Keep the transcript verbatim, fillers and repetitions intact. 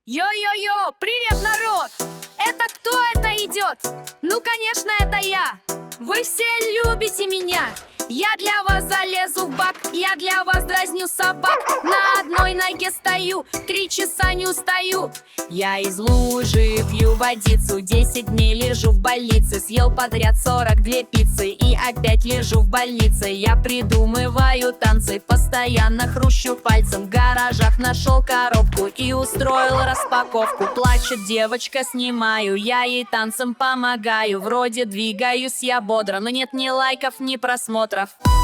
Йо-йо-йо, привет, народ! Это кто это идет? Ну, конечно, это я. Вы все любите меня. Я для вас залезу в бак, я для вас дразню собак. На одной ноге стою, три часа не устаю. Я из лужи пью водицу, десять дней лежу в больнице. Съел подряд сорок две пиццы и опять лежу в больнице. Я придумываю танцы, постоянно хрущу пальцем. В гаражах нашел коробку и устроил распаковку. Плачет девочка, снимаю, я ей танцем помогаю. Вроде двигаюсь я бодро, но нет ни лайков, ни просмотров.